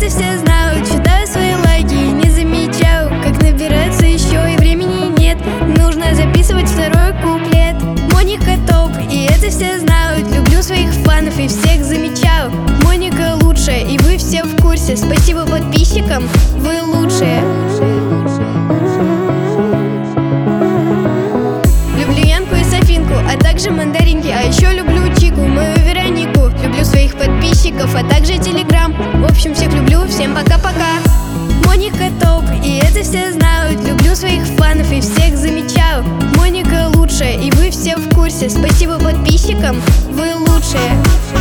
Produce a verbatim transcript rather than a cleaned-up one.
это все знают. Читаю свои лайки и не замечаю, как набирается еще и времени нет. Нужно записывать второй куплет. Моника топ, и это все знают. Люблю своих фанов и всех замечаю. Моника лучшая, и вы все в курсе. Спасибо подписчикам, вы лучшие. Люблю Янку и Софинку, а также мандаринки. А еще люблю Чику, мою Веронику. Люблю своих подписчиков, а также Телеграм. В общем, всех люблю, всем пока-пока. Моника топ, и это все знают. Люблю своих фанов и всех замечаю. Моника лучшая, и вы все в курсе. Спасибо подписчикам, вы лучшие.